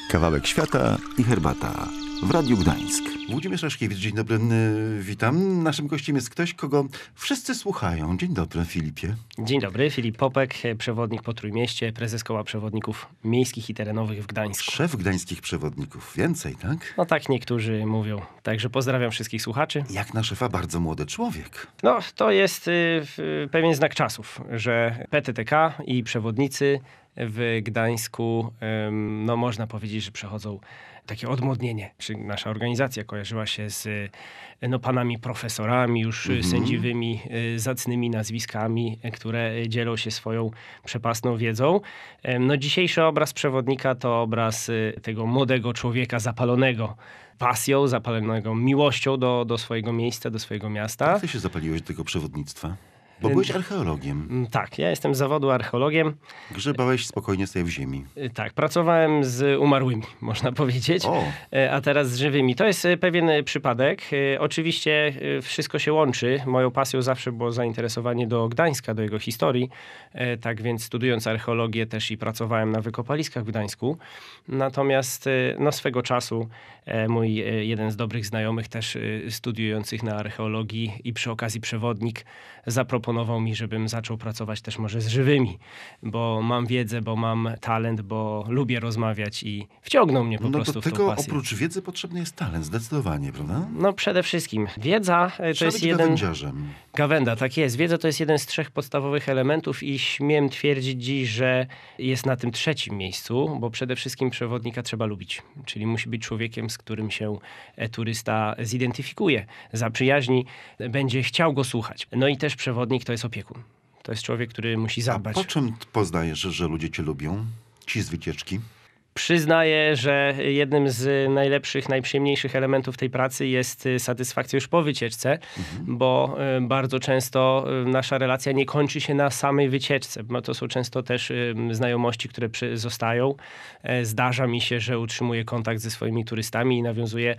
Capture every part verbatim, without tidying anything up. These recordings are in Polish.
Kawałek świata i herbata w Radiu Gdańsk. Włodzimierz Raszkiewicz, dzień dobry, witam. Naszym gościem jest ktoś, kogo wszyscy słuchają. Dzień dobry, Filipie. Dzień dobry, Filip Popek, przewodnik po Trójmieście, prezes Koła Przewodników Miejskich i Terenowych w Gdańsku. Szef gdańskich przewodników. Więcej, tak? No tak niektórzy mówią. Także pozdrawiam wszystkich słuchaczy. Jak na szefa bardzo młody człowiek. No to jest y, pewien znak czasów, że P T T K i przewodnicy w Gdańsku, y, no można powiedzieć, że przechodzą takie odmłodnienie. Czy nasza organizacja kojarzyła się z no, panami profesorami, już mm-hmm. sędziwymi, zacnymi nazwiskami, które dzielą się swoją przepastną wiedzą. No, dzisiejszy obraz przewodnika to obraz tego młodego człowieka zapalonego pasją, zapalonego miłością do, do swojego miejsca, do swojego miasta. Jak ty się zapaliłeś do tego przewodnictwa? Bo byłeś archeologiem. Tak, ja jestem z zawodu archeologiem. Grzebałeś spokojnie sobie w ziemi. Tak, pracowałem z umarłymi, można powiedzieć, o. a teraz z żywymi. To jest pewien przypadek. Oczywiście wszystko się łączy. Moją pasją zawsze było zainteresowanie do Gdańska, do jego historii. Tak więc studiując archeologię też i pracowałem na wykopaliskach w Gdańsku. Natomiast no, swego czasu mój jeden z dobrych znajomych też studiujących na archeologii i przy okazji przewodnik zaproponował mi, żebym zaczął pracować też może z żywymi, bo mam wiedzę, bo mam talent, bo lubię rozmawiać i wciągnął mnie po no prostu do w tą tego pasję. Oprócz wiedzy potrzebny jest talent, zdecydowanie, prawda? No przede wszystkim wiedza to Trzeba jest być jeden... gawędziarzem. Gawenda, tak jest. Wiedza to jest jeden z trzech podstawowych elementów i śmiem twierdzić dziś, że jest na tym trzecim miejscu, bo przede wszystkim przewodnika trzeba lubić. Czyli musi być człowiekiem, z którym się turysta zidentyfikuje, zaprzyjaźni, będzie chciał go słuchać. No i też przewodnik to jest opiekun. To jest człowiek, który musi zadbać. A po czym poznajesz, że ludzie cię lubią? Ci z wycieczki? Przyznaję, że jednym z najlepszych, najprzyjemniejszych elementów tej pracy jest satysfakcja już po wycieczce, mhm. bo bardzo często nasza relacja nie kończy się na samej wycieczce. Bo to są często też znajomości, które zostają. Zdarza mi się, że utrzymuję kontakt ze swoimi turystami i nawiązuję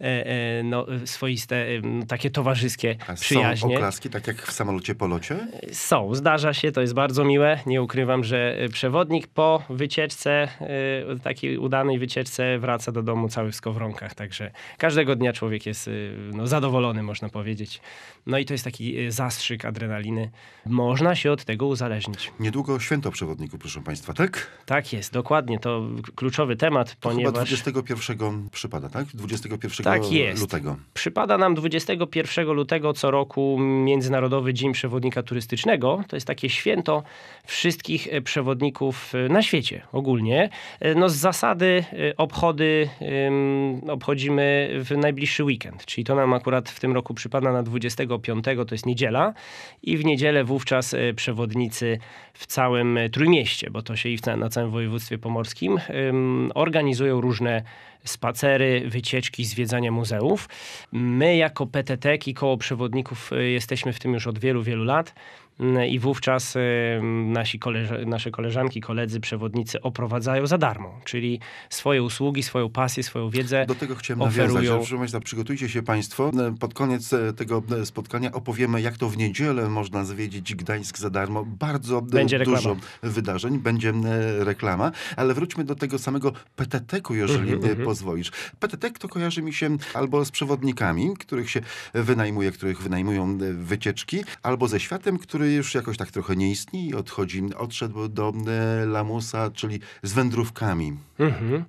no, swoiste takie towarzyskie A przyjaźnie. Są oklaski, tak jak w samolocie po locie? Są, zdarza się, to jest bardzo miłe. Nie ukrywam, że przewodnik po wycieczce takiej udanej wycieczce wraca do domu cały w skowronkach, także każdego dnia człowiek jest no, zadowolony, można powiedzieć. No i to jest taki zastrzyk adrenaliny. Można się od tego uzależnić. Niedługo święto przewodników, proszę państwa, tak? Tak jest, dokładnie. To kluczowy temat, to ponieważ... chyba dwudziestego pierwszego przypada, tak? dwudziestego pierwszego tak jest. lutego. Przypada nam dwudziestego pierwszego lutego co roku Międzynarodowy Dzień Przewodnika Turystycznego. To jest takie święto wszystkich przewodników na świecie ogólnie. No z zasady obchody um, obchodzimy w najbliższy weekend, czyli to nam akurat w tym roku przypada na dwudziestego piątego, to jest niedziela i w niedzielę wówczas przewodnicy w całym Trójmieście, bo to się i na całym województwie pomorskim um, organizują różne spacery, wycieczki, zwiedzania muzeów. My jako P T T K i Koło Przewodników jesteśmy w tym już od wielu, wielu lat. I wówczas nasi koleż- nasze koleżanki, koledzy, przewodnicy oprowadzają za darmo, czyli swoje usługi, swoją pasję, swoją wiedzę Do tego chciałem oferują. nawiązać. Proszę Państwa, przygotujcie się Państwo. Pod koniec tego spotkania opowiemy, jak to w niedzielę można zwiedzić Gdańsk za darmo. Bardzo Będzie dużo reklama. wydarzeń, będzie reklama, ale wróćmy do tego samego P T T K-u, jeżeli mm-hmm. pozwolisz. P T T K to kojarzy mi się albo z przewodnikami, których się wynajmuje, których wynajmują wycieczki, albo ze światem, który już jakoś tak trochę nie istnieje i odchodzi, odszedł do lamusa, czyli z wędrówkami. Mhm.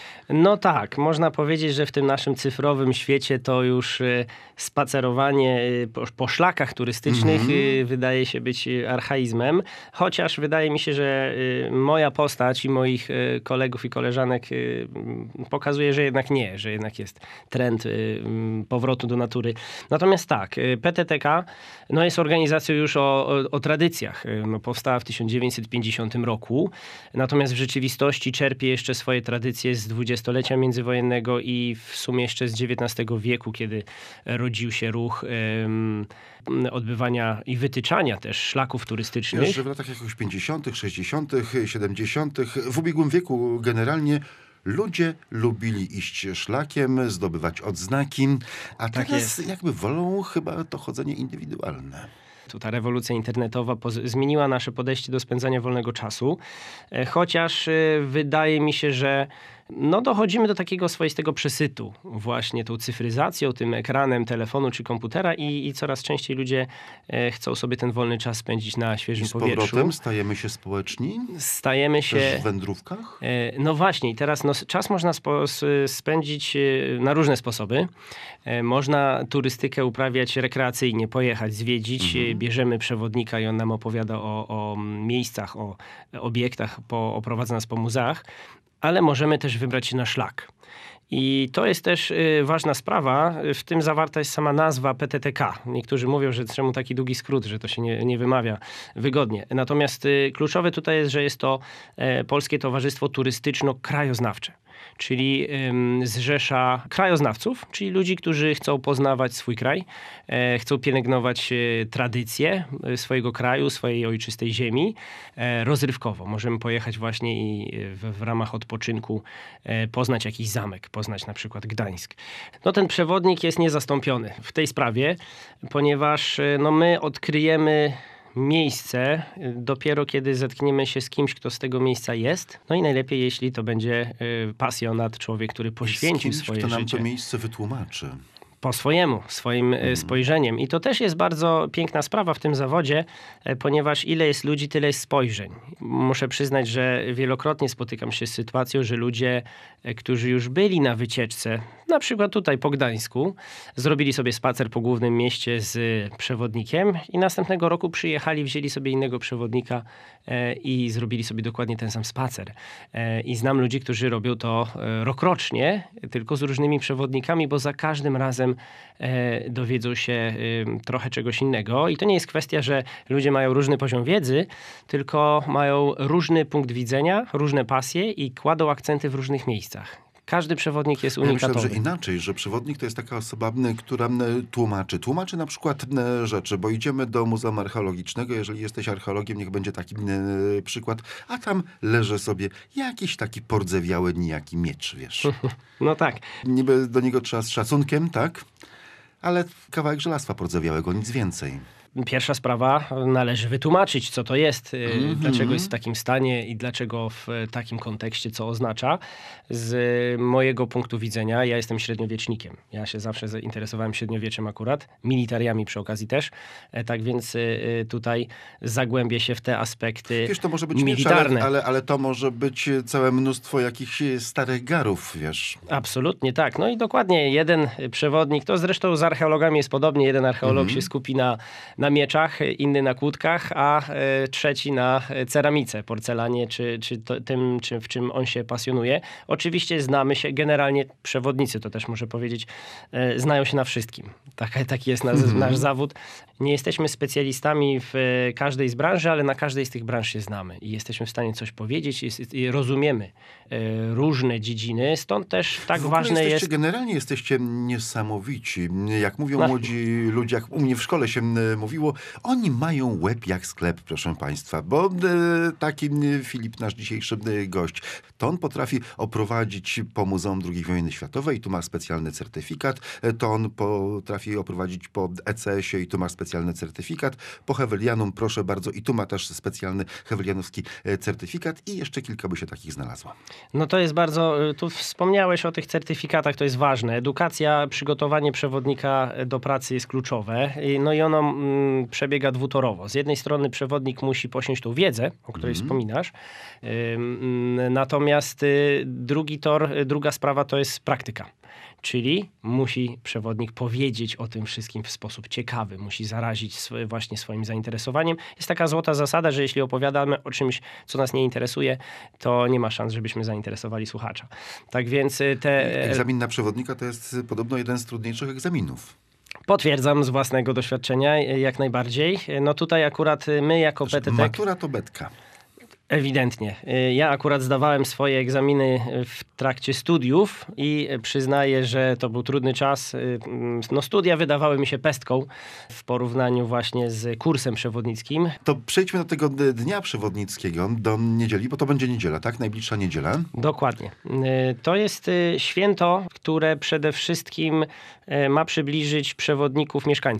No tak, można powiedzieć, że w tym naszym cyfrowym świecie to już spacerowanie po, po szlakach turystycznych mm-hmm. wydaje się być archaizmem, chociaż wydaje mi się, że moja postać i moich kolegów i koleżanek pokazuje, że jednak nie, że jednak jest trend powrotu do natury. Natomiast tak, P T T K no jest organizacją już o, o, o tradycjach. No, powstała w tysiąc dziewięćset pięćdziesiątym roku, natomiast w rzeczywistości czerpie jeszcze swoje tradycje z dwudziestolecia międzywojennego i w sumie jeszcze z dziewiętnastego wieku, kiedy rodził się ruch um, odbywania i wytyczania też szlaków turystycznych. Jeszcze w latach jakoś pięćdziesiątych, sześćdziesiątych, siedemdziesiątych, w ubiegłym wieku generalnie ludzie lubili iść szlakiem, zdobywać odznaki, a tak teraz jest. jakby wolą chyba to chodzenie indywidualne. Tu ta rewolucja internetowa poz- zmieniła nasze podejście do spędzania wolnego czasu, chociaż wydaje mi się, że no dochodzimy do takiego swoistego przesytu właśnie tą cyfryzacją, tym ekranem telefonu czy komputera i, i coraz częściej ludzie e, chcą sobie ten wolny czas spędzić na świeżym I z powietrzu. powrotem stajemy się społeczni? Stajemy się... Też w wędrówkach? E, no właśnie i teraz no, czas można spo, spędzić e, na różne sposoby. E, można turystykę uprawiać rekreacyjnie, pojechać, zwiedzić. Mhm. Bierzemy przewodnika i on nam opowiada o, o miejscach, o obiektach, po, oprowadza nas po muzeach, ale możemy też wybrać się na szlak. I to jest też y, ważna sprawa. W tym zawarta jest sama nazwa P T T K. Niektórzy mówią, że czemu taki długi skrót, że to się nie, nie wymawia wygodnie. Natomiast y, kluczowe tutaj jest, że jest to y, Polskie Towarzystwo Turystyczno-Krajoznawcze. Czyli ym, zrzesza krajoznawców, czyli ludzi, którzy chcą poznawać swój kraj, e, chcą pielęgnować e, tradycje e, swojego kraju, swojej ojczystej ziemi e, rozrywkowo. Możemy pojechać właśnie i w, w ramach odpoczynku e, poznać jakiś zamek, poznać na przykład Gdańsk. No ten przewodnik jest niezastąpiony w tej sprawie, ponieważ e, no, my odkryjemy miejsce dopiero kiedy zetkniemy się z kimś, kto z tego miejsca jest. No i najlepiej, jeśli to będzie y, pasjonat, człowiek, który poświęcił z kimś, swoje kto nam życie. to miejsce wytłumaczy. Po swojemu, swoim mm. spojrzeniem. I to też jest bardzo piękna sprawa w tym zawodzie, ponieważ ile jest ludzi, tyle jest spojrzeń. Muszę przyznać, że wielokrotnie spotykam się z sytuacją, że ludzie, którzy już byli na wycieczce, na przykład tutaj po Gdańsku, zrobili sobie spacer po głównym mieście z przewodnikiem i następnego roku przyjechali, wzięli sobie innego przewodnika i zrobili sobie dokładnie ten sam spacer. I znam ludzi, którzy robią to rokrocznie, tylko z różnymi przewodnikami, bo za każdym razem e, dowiedzą się e, trochę czegoś innego. I to nie jest kwestia, że ludzie mają różny poziom wiedzy, tylko mają różny punkt widzenia, różne pasje i kładą akcenty w różnych miejscach. Każdy przewodnik jest unikatowy. Ja myślę, że inaczej, że przewodnik to jest taka osoba, która tłumaczy. Tłumaczy na przykład rzeczy, bo idziemy do Muzeum Archeologicznego, jeżeli jesteś archeologiem, niech będzie taki przykład, a tam leży sobie jakiś taki pordzewiały nijaki miecz, wiesz. No tak. Niby do niego trzeba z szacunkiem, tak? Ale kawałek żelastwa pordzewiałego, nic więcej. Pierwsza sprawa, należy wytłumaczyć, co to jest, mm-hmm. dlaczego jest w takim stanie i dlaczego w takim kontekście, co oznacza. Z mojego punktu widzenia, ja jestem średniowiecznikiem. Ja się zawsze zainteresowałem średniowieczem akurat, militariami przy okazji też. Tak więc tutaj zagłębię się w te aspekty wiesz, to może być militarne. Miecz, ale, ale, ale to może być całe mnóstwo jakichś starych garów, wiesz. Absolutnie tak. No i dokładnie jeden przewodnik, to zresztą z archeologami jest podobnie. Jeden archeolog mm-hmm. się skupi na, na na mieczach, inny na kłódkach, a e, trzeci na ceramice, porcelanie, czy, czy to, tym, czy, w czym on się pasjonuje. Oczywiście znamy się, generalnie przewodnicy, to też muszę powiedzieć, e, znają się na wszystkim. Tak, taki jest nasz, nasz zawód. Nie jesteśmy specjalistami w każdej z branży, ale na każdej z tych branż się znamy i jesteśmy w stanie coś powiedzieć jest, i rozumiemy e, różne dziedziny, stąd też tak w ogóle ważne jesteście, jest... Generalnie jesteście niesamowici. Jak mówią No. młodzi ludzie, jak u mnie w szkole się mówiło, oni mają łeb jak sklep, proszę państwa, bo e, taki Filip, nasz dzisiejszy gość, to on potrafi oprowadzić po Muzeum drugiej wojny światowej, tu ma specjalny certyfikat, to on potrafi oprowadzić po E C S-ie i tu ma specjalny certyfikat, po Hewelianum proszę bardzo i tu ma też specjalny hewelianowski certyfikat i jeszcze kilka by się takich znalazło. No to jest bardzo, tu wspomniałeś o tych certyfikatach, to jest ważne. Edukacja, przygotowanie przewodnika do pracy jest kluczowe, no i ono mm, przebiega dwutorowo. Z jednej strony przewodnik musi posiąść tą wiedzę, o której mm. wspominasz, ym, natomiast y, drugi tor, druga sprawa to jest praktyka. Czyli musi przewodnik powiedzieć o tym wszystkim w sposób ciekawy, musi zarazić swoje, właśnie swoim zainteresowaniem. Jest taka złota zasada, że jeśli opowiadamy o czymś, co nas nie interesuje, to nie ma szans, żebyśmy zainteresowali słuchacza. Tak więc te... Egzamin na przewodnika to jest podobno jeden z trudniejszych egzaminów. Potwierdzam z własnego doświadczenia, jak najbardziej. No tutaj akurat my jako P T T... Matura to betka. Ewidentnie. Ja akurat zdawałem swoje egzaminy w trakcie studiów i przyznaję, że to był trudny czas. No, studia wydawały mi się pestką w porównaniu właśnie z kursem przewodnickim. To przejdźmy do tego dnia przewodnickiego, do niedzieli, bo to będzie niedziela, tak? Najbliższa niedziela. Dokładnie. To jest święto, które przede wszystkim ma przybliżyć przewodników mieszkańcom.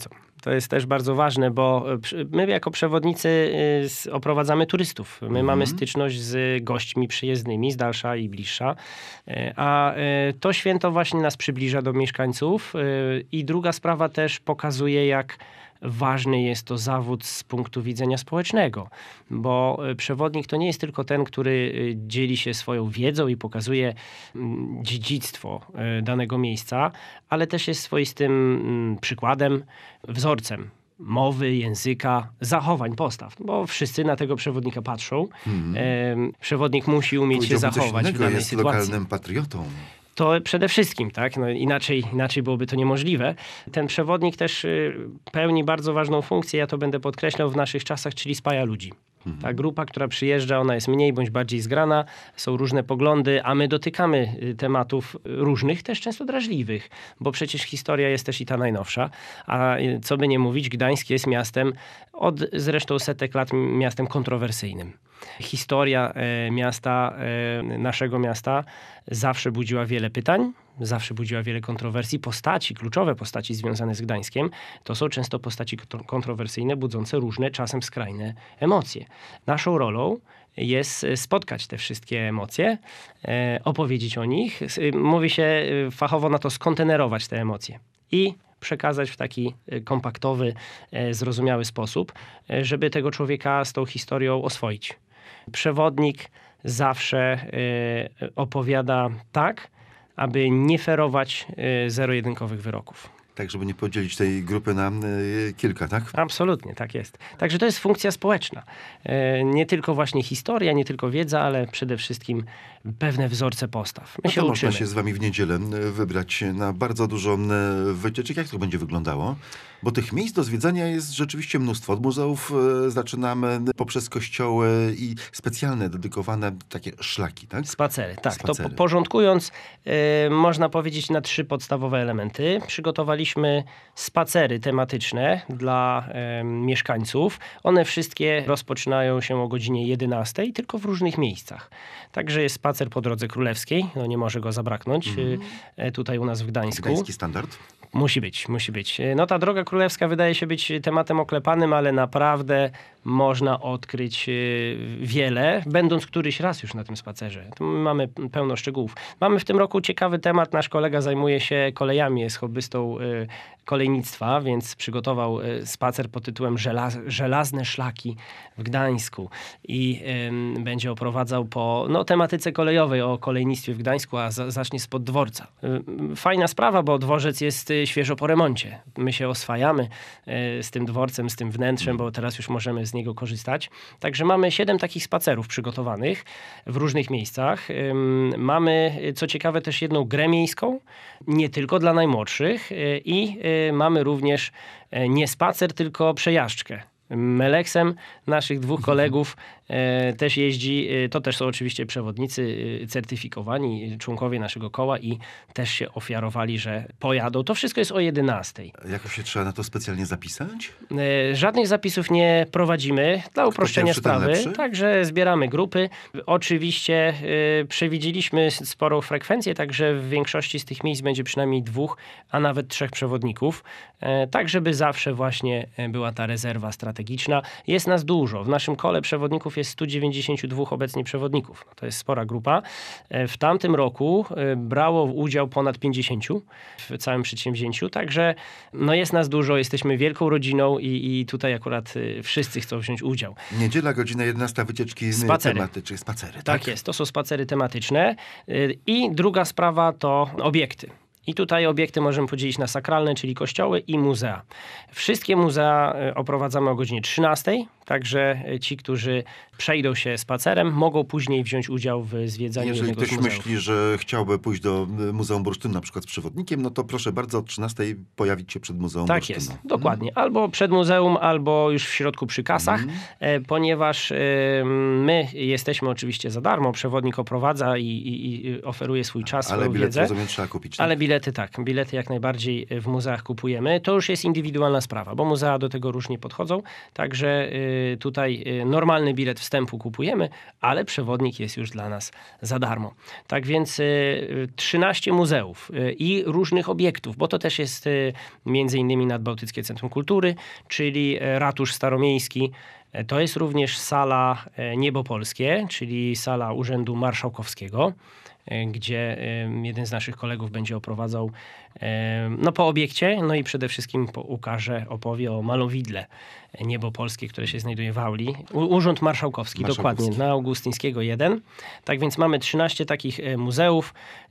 To jest też bardzo ważne, bo my jako przewodnicy y, oprowadzamy turystów. My Mhm. mamy styczność z gośćmi przyjezdnymi, z dalsza i bliższa. Y, A y, to święto właśnie nas przybliża do mieszkańców. Y, I druga sprawa też pokazuje, jak ważny jest to zawód z punktu widzenia społecznego, bo y, przewodnik to nie jest tylko ten, który y, dzieli się swoją wiedzą i pokazuje mm, dziedzictwo y, danego miejsca, ale też jest swoistym mm, przykładem, wzorcem mowy, języka, zachowań, postaw, bo wszyscy na tego przewodnika patrzą. Em, Przewodnik musi umieć się Powiedziałbym, coś zachować w innego, danej jest sytuacji. lokalnym patriotą. To przede wszystkim, tak? No inaczej, inaczej byłoby to niemożliwe. Ten przewodnik też y, pełni bardzo ważną funkcję, ja to będę podkreślał w naszych czasach, czyli spaja ludzi. Ta grupa, która przyjeżdża, ona jest mniej bądź bardziej zgrana, są różne poglądy, a my dotykamy y, tematów różnych, też często drażliwych, bo przecież historia jest też i ta najnowsza, a y, co by nie mówić, Gdańsk jest miastem od zresztą setek lat miastem kontrowersyjnym. Historia e, miasta, e, naszego miasta zawsze budziła wiele pytań, zawsze budziła wiele kontrowersji. Postaci, kluczowe postaci związane z Gdańskiem, to są często postaci kontrowersyjne, budzące różne, czasem skrajne emocje. Naszą rolą jest spotkać te wszystkie emocje, e, opowiedzieć o nich. Mówi się e, fachowo na to skontenerować te emocje i przekazać w taki kompaktowy, e, zrozumiały sposób, e, żeby tego człowieka z tą historią oswoić. Przewodnik zawsze y, opowiada tak, aby nie ferować y, zero-jedynkowych wyroków. Tak, żeby nie podzielić tej grupy na y, kilka, tak? Absolutnie, tak jest. Także to jest funkcja społeczna. Y, nie tylko właśnie historia, nie tylko wiedza, ale przede wszystkim pewne wzorce postaw. My No się to uczymy. można się z wami w niedzielę y, wybrać na bardzo dużo y, wycieczek. Jak to będzie wyglądało? Bo tych miejsc do zwiedzania jest rzeczywiście mnóstwo. Od muzeów y, zaczynamy poprzez kościoły i specjalne, dedykowane takie szlaki, tak? Spacery, tak. Spacery. To po- porządkując, y, można powiedzieć na trzy podstawowe elementy. Przygotowaliśmy spacery tematyczne dla y, mieszkańców. One wszystkie rozpoczynają się o godzinie jedenastej, tylko w różnych miejscach. Także jest spacer po Drodze Królewskiej, no nie może go zabraknąć, Mhm. y, tutaj u nas w Gdańsku. Gdański standard. Musi być, musi być. No ta Droga Królewska wydaje się być tematem oklepanym, ale naprawdę można odkryć y, wiele, będąc któryś raz już na tym spacerze. Tu mamy pełno szczegółów. Mamy w tym roku ciekawy temat. Nasz kolega zajmuje się kolejami, jest hobbystą y, kolejnictwa, więc przygotował y, spacer pod tytułem Żelaz Żelazne szlaki w Gdańsku i y, będzie oprowadzał po no, tematyce kolejowej o kolejnictwie w Gdańsku, a za zacznie spod dworca. Y, fajna sprawa, bo dworzec jest y, świeżo po remoncie. My się oswajamy y, z tym dworcem, z tym wnętrzem, bo teraz już możemy z niego korzystać. Także mamy siedem takich spacerów przygotowanych w różnych miejscach. Ym, Mamy, co ciekawe, też jedną grę miejską, nie tylko dla najmłodszych y, i y, mamy również y, nie spacer, tylko przejażdżkę. Meleksem naszych dwóch kolegów e, też jeździ, e, to też są oczywiście przewodnicy e, certyfikowani, członkowie naszego koła i też się ofiarowali, że pojadą. To wszystko jest o jedenastej. Jakoś się trzeba na to specjalnie zapisać? E, żadnych zapisów nie prowadzimy dla uproszczenia pierwszy, ten sprawy, lepszy? także zbieramy grupy. Oczywiście e, przewidzieliśmy sporą frekwencję, także w większości z tych miejsc będzie przynajmniej dwóch, a nawet trzech przewodników, e, tak żeby zawsze właśnie była ta rezerwa strategiczna. Jest nas dużo. W naszym kole przewodników jest stu dziewięćdziesięciu dwóch obecnie przewodników. No to jest spora grupa. E, w tamtym roku e, brało udział ponad pięćdziesięciu w całym przedsięwzięciu, także no jest nas dużo, jesteśmy wielką rodziną i, i tutaj akurat e, wszyscy chcą wziąć udział. Niedziela, godzina jedenasta, wycieczki Spacery. tematyczne, spacery, tak? Tak jest, to są spacery tematyczne. Y, I druga sprawa to obiekty. I tutaj obiekty możemy podzielić na sakralne, czyli kościoły i muzea. Wszystkie muzea y, oprowadzamy o godzinie trzynastej, także y, ci, którzy przejdą się spacerem, mogą później wziąć udział w zwiedzaniu Jeżeli jednego z ktoś muzeów. myśli, że chciałby pójść do y, Muzeum Bursztynu na przykład z przewodnikiem, no to proszę bardzo od trzynastej pojawić się przed Muzeum Tak Bursztynu. jest, dokładnie. Albo przed muzeum, albo już w środku przy kasach, e, ponieważ e, my jesteśmy oczywiście za darmo, przewodnik oprowadza i, i, i oferuje swój czas, Ale swoją bilet, wiedzę. rozumiem, trzeba kupić. Tak? Ale bilety tak, bilety jak najbardziej w muzeach kupujemy. To już jest indywidualna sprawa, bo muzea do tego różnie podchodzą. Także y, tutaj y, normalny bilet wstępu kupujemy, ale przewodnik jest już dla nas za darmo. Tak więc y, trzynaście muzeów y, i różnych obiektów, bo to też jest y, między innymi Nadbałtyckie Centrum Kultury, czyli y, Ratusz Staromiejski. To jest również sala Niebo Polskie, czyli sala Urzędu Marszałkowskiego, gdzie jeden z naszych kolegów będzie oprowadzał no, po obiekcie, no i przede wszystkim po, ukaże, opowie o malowidle Niebo Polskie, które się znajduje w auli. U, Urząd Marszałkowski, Marszałkowski, dokładnie, na Augustyńskiego jeden. Tak więc mamy trzynaście takich muzeów.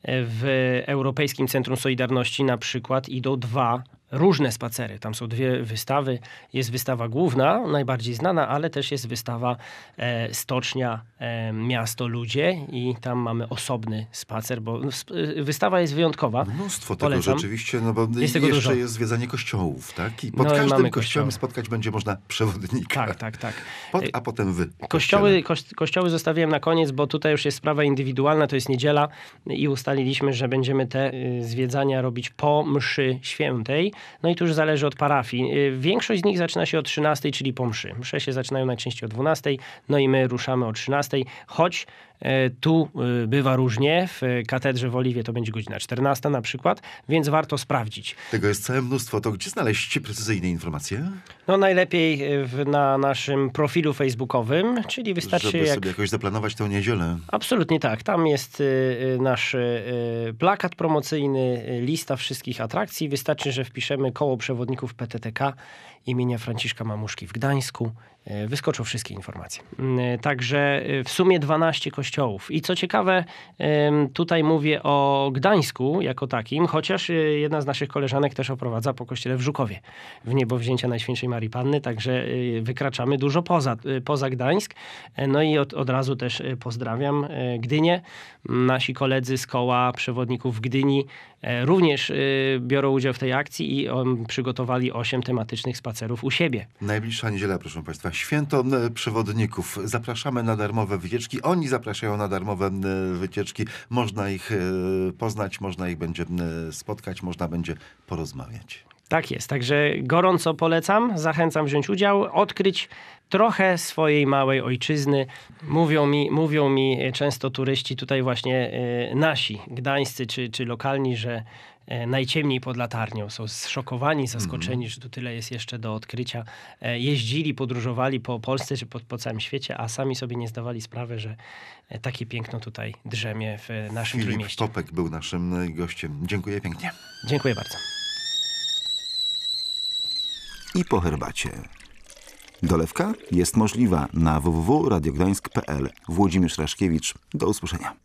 W Europejskim Centrum Solidarności na przykład idą dwa różne spacery. Tam są dwie wystawy. Jest wystawa główna, najbardziej znana, ale też jest wystawa e, Stocznia, e, Miasto, Ludzie i tam mamy osobny spacer, bo wystawa jest wyjątkowa. Mnóstwo tego Polecam. rzeczywiście, no bo Jest tego jeszcze dużo. jest zwiedzanie kościołów, tak? I pod No i każdym mamy kościołem kościoły. spotkać będzie można przewodnika. Tak, tak, tak. Pod, a potem wy. Kościoły, kości- kościoły zostawiłem na koniec, bo tutaj już jest sprawa indywidualna, to jest niedziela i ustaliliśmy, że będziemy te y, zwiedzania robić po mszy świętej. No i to już zależy od parafii. Y, Większość z nich zaczyna się o trzynastej, czyli po mszy. Msze się zaczynają najczęściej o dwunastej, no i my ruszamy o trzynastej, choć y, tu y, bywa różnie. W katedrze w Oliwie to będzie godzina czternasta na przykład, więc warto sprawdzić. Tego jest całe mnóstwo. To gdzie znaleźć precyzyjne informacje? No najlepiej w, na naszym profilu facebookowym, czyli wystarczy Żeby jak... sobie jakoś zaplanować tę niedzielę. Absolutnie tak. Tam jest y, nasz y, plakat promocyjny, y, lista wszystkich atrakcji. Wystarczy, że wpiszemy koło przewodników P T T K imienia Franciszka Mamuszki w Gdańsku. Y, wyskoczą wszystkie informacje. Y, także y, w sumie dwanaście kościołów. I co ciekawe, y, tutaj mówię o Gdańsku jako takim, chociaż y, jedna z naszych koleżanek też oprowadza po kościele w Żukowie w Niebowzięcia Najświętszej Marii Panny. Także y, wykraczamy dużo poza, y, poza Gdańsk. Y, no i od, od razu też y, pozdrawiam y, Gdynię. Nasi koledzy z koła przewodników w Gdyni y, również y, biorą udział w tej akcji i um, przygotowali osiem tematycznych spacerów u siebie. Najbliższa niedziela, proszę Państwa, święto e, przewodników. Zapraszamy na darmowe wycieczki. Oni zapraszają na darmowe e, wycieczki. Można ich e, poznać, można ich będzie e, spotkać, można będzie porozmawiać. Tak jest, także gorąco polecam, zachęcam wziąć udział, odkryć trochę swojej małej ojczyzny. Mówią mi, mówią mi często turyści tutaj właśnie y, nasi, gdańscy czy, czy lokalni, że y, najciemniej pod latarnią. Są zszokowani, zaskoczeni, mm. że tu tyle jest jeszcze do odkrycia. Y, jeździli, podróżowali po Polsce czy po, po całym świecie, a sami sobie nie zdawali sprawy, że y, takie piękno tutaj drzemie w naszym Filip Trójmieście. Popek był naszym gościem. Dziękuję pięknie. Dziękuję bardzo. I po herbacie. Dolewka jest możliwa na w w w kropka radiogdańsk kropka p l. Włodzimierz Raszkiewicz. Do usłyszenia.